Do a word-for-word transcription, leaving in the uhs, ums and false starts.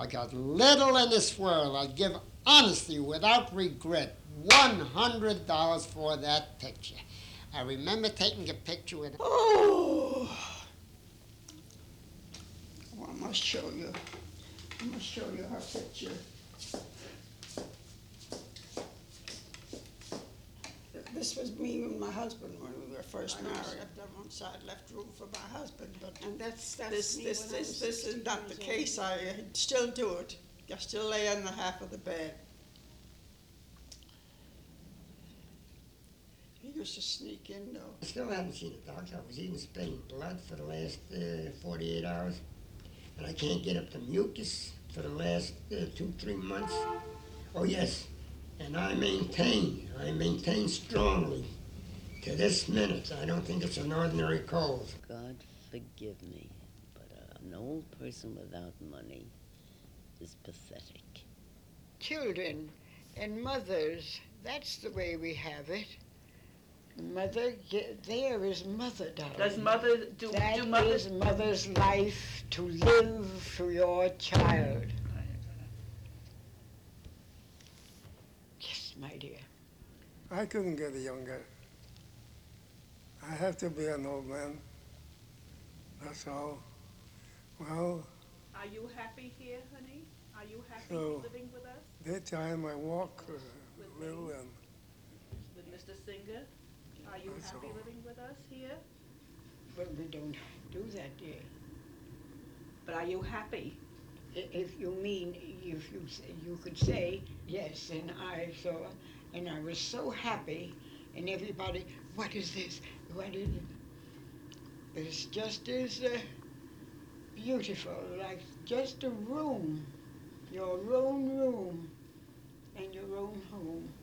I got little in this world. I'd give honestly, without regret, one hundred dollars for that picture. I remember taking a picture with... Oh! Oh, I must show you. I must show you her picture. This was me and my husband when we were first married. I left on one side, left room for my husband, but And that's, that's this, me this, when I this, was this is sixteen not the years case. old. I still do it. I still lay on the half of the bed. He used to sneak in, though. I still haven't seen a doctor. I was even spitting blood for the last uh, forty-eight hours. And I can't get up the mucus for the last uh, two, three months. Oh, yes. And I maintain, I maintain strongly, to this minute, I don't think it's an ordinary cold. God forgive me, but uh, an old person without money is pathetic. Children and mothers, that's the way we have it. Mother, there is mother, darling. Does mother, do, That do mother? is mother's life, to live for your child. Yes, my dear. I couldn't get younger. I have to be an old man. That's all. Well, Are you happy here, honey? Are you happy So- living with us, daytime I walk a little and with Mister Singer? Are you That's happy all. living with us here? But we don't do that, dear. But are you happy? I- If you mean, if you, say- you could say, yes, and I saw, and I was so happy, and everybody, what is this? What is it? It's just as uh, beautiful, like just a room, your own room, and your own home.